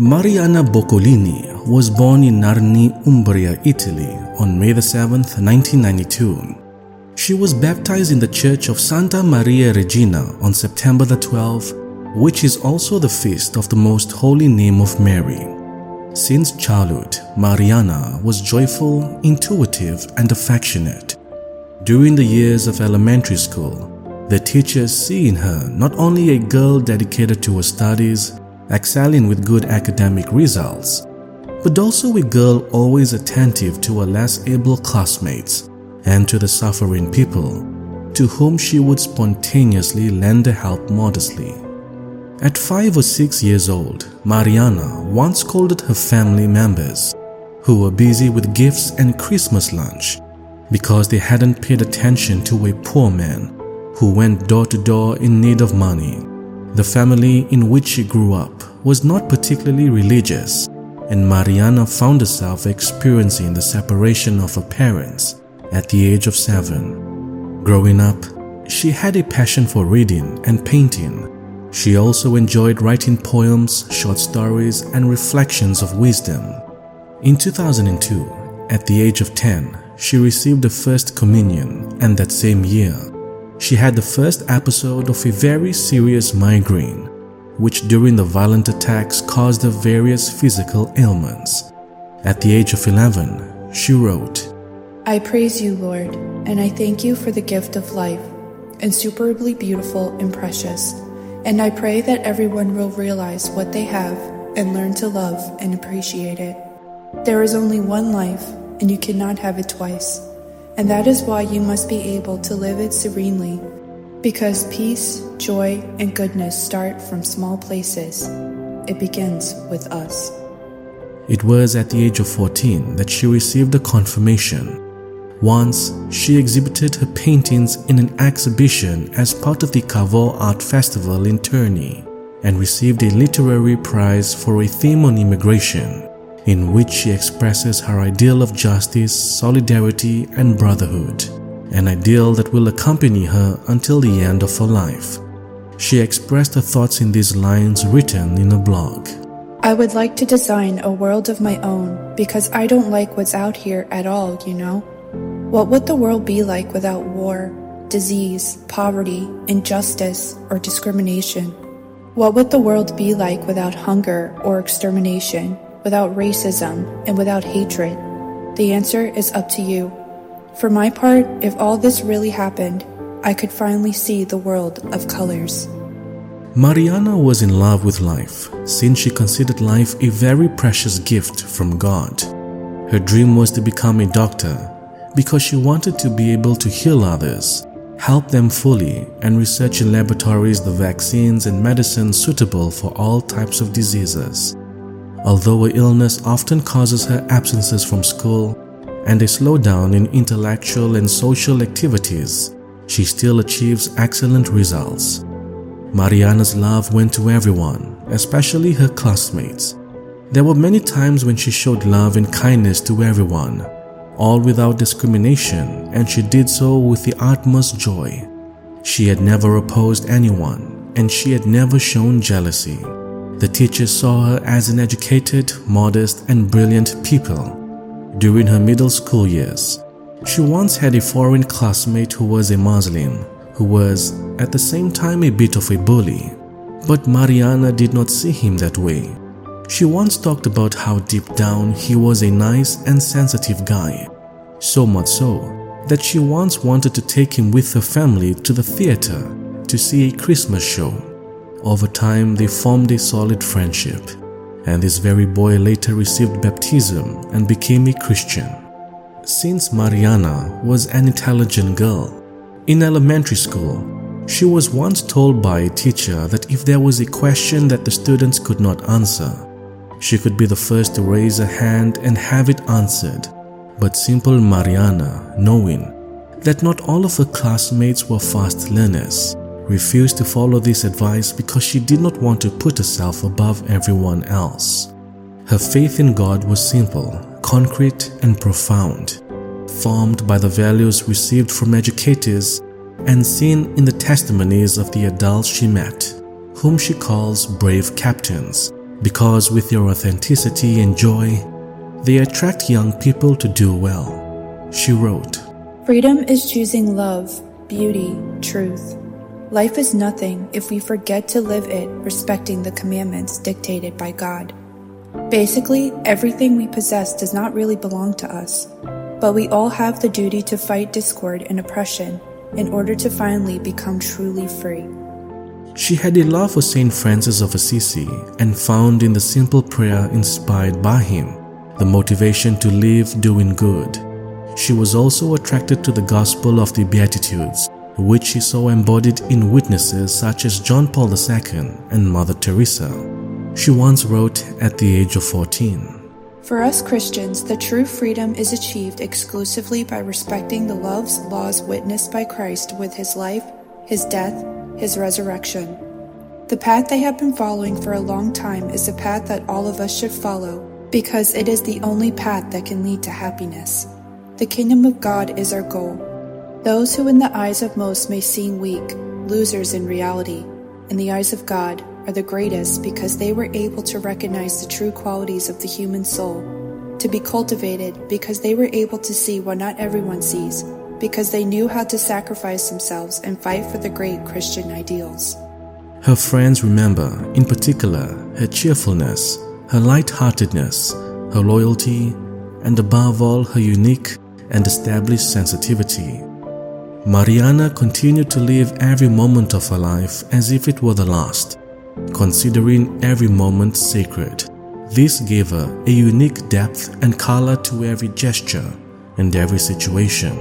Mariana Boccolini was born in Narni, Umbria, Italy on May 7, 1992. She was baptized in the Church of Santa Maria Regina on September 12, which is also the feast of the Most Holy Name of Mary. Since childhood, Mariana was joyful, intuitive, and affectionate. During the years of elementary school, the teachers see in her not only a girl dedicated to her studies, excelling with good academic results, but also a girl always attentive to her less able classmates and to the suffering people, to whom she would spontaneously lend her help modestly. At 5 or 6 years old, Mariana once scolded her family members, who were busy with gifts and Christmas lunch, because they hadn't paid attention to a poor man who went door to door in need of money. The family in which she grew up was not particularly religious, and Mariana found herself experiencing the separation of her parents at the age of 7. Growing up, she had a passion for reading and painting. She also enjoyed writing poems, short stories, and reflections of wisdom. In 2002, at the age of 10, she received the First Communion, and that same year, she had the first episode of a very serious migraine, which during the violent attacks caused her various physical ailments. At the age of 11, she wrote, I praise you, Lord, and I thank you for the gift of life, insuperably beautiful and precious, and I pray that everyone will realize what they have and learn to love and appreciate it. There is only one life, and you cannot have it twice. And that is why you must be able to live it serenely, because peace, joy, and goodness start from small places. It begins with us. It was at the age of 14 that she received a confirmation. Once, she exhibited her paintings in an exhibition as part of the Cavò Art Festival in Terni and received a literary prize for a theme on immigration, in which she expresses her ideal of justice, solidarity, and brotherhood, an ideal that will accompany her until the end of her life. She expressed her thoughts in these lines written in a blog. I would like to design a world of my own because I don't like what's out here at all, you know? What would the world be like without war, disease, poverty, injustice, or discrimination? What would the world be like without hunger or extermination? Without racism, and without hatred? The answer is up to you. For my part, if all this really happened, I could finally see the world of colors. Mariana was in love with life, since she considered life a very precious gift from God. Her dream was to become a doctor, because she wanted to be able to heal others, help them fully, and research in laboratories the vaccines and medicines suitable for all types of diseases. Although her illness often causes her absences from school and a slowdown in intellectual and social activities, she still achieves excellent results. Mariana's love went to everyone, especially her classmates. There were many times when she showed love and kindness to everyone, all without discrimination, and she did so with the utmost joy. She had never opposed anyone, and she had never shown jealousy. The teachers saw her as an educated, modest, and brilliant pupil. During her middle school years, she once had a foreign classmate who was a Muslim, who was, at the same time, a bit of a bully. But Mariana did not see him that way. She once talked about how deep down he was a nice and sensitive guy, so much so that she once wanted to take him with her family to the theater to see a Christmas show. Over time, they formed a solid friendship, and this very boy later received baptism and became a Christian. Since Mariana was an intelligent girl, in elementary school, she was once told by a teacher that if there was a question that the students could not answer, she could be the first to raise a hand and have it answered. But simple Mariana, knowing that not all of her classmates were fast learners, refused to follow this advice because she did not want to put herself above everyone else. Her faith in God was simple, concrete, and profound, formed by the values received from educators and seen in the testimonies of the adults she met, whom she calls brave captains, because with their authenticity and joy, they attract young people to do well. She wrote, "Freedom is choosing love, beauty, truth. Life is nothing if we forget to live it respecting the commandments dictated by God. Basically, everything we possess does not really belong to us, but we all have the duty to fight discord and oppression in order to finally become truly free." She had a love for Saint Francis of Assisi and found in the simple prayer inspired by him the motivation to live doing good. She was also attracted to the gospel of the Beatitudes, which she saw embodied in witnesses such as John Paul II and Mother Teresa. She once wrote at the age of 14, "For us Christians, the true freedom is achieved exclusively by respecting the laws witnessed by Christ with his life, his death, his resurrection. The path they have been following for a long time is the path that all of us should follow, because it is the only path that can lead to happiness. The kingdom of God is our goal. Those who in the eyes of most may seem weak, losers in reality, in the eyes of God, are the greatest because they were able to recognize the true qualities of the human soul, to be cultivated because they were able to see what not everyone sees, because they knew how to sacrifice themselves and fight for the great Christian ideals." Her friends remember, in particular, her cheerfulness, her light-heartedness, her loyalty, and above all, her unique and established sensitivity. Mariana continued to live every moment of her life as if it were the last, considering every moment sacred. This gave her a unique depth and color to every gesture and every situation.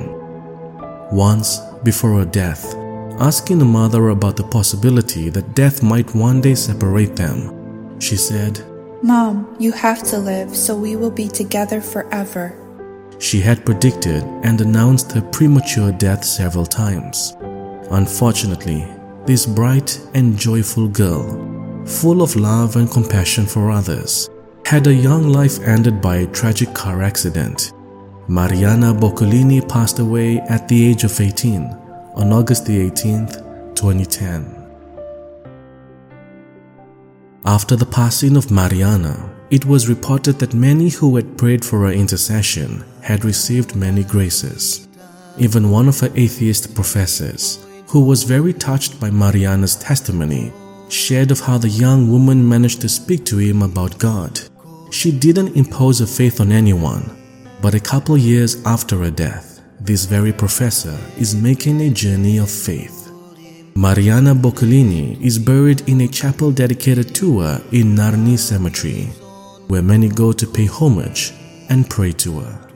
Once, before her death, asking her mother about the possibility that death might one day separate them, she said, "Mom, you have to live so we will be together forever." She had predicted and announced her premature death several times. Unfortunately, this bright and joyful girl, full of love and compassion for others, had her young life ended by a tragic car accident. Mariana Boccolini passed away at the age of 18 on August the 18th, 2010. After the passing of Mariana, it was reported that many who had prayed for her intercession had received many graces. Even one of her atheist professors, who was very touched by Mariana's testimony, shared of how the young woman managed to speak to him about God. She didn't impose her faith on anyone, but a couple years after her death, this very professor is making a journey of faith. Mariana Boccolini is buried in a chapel dedicated to her in Narni Cemetery, where many go to pay homage and pray to her.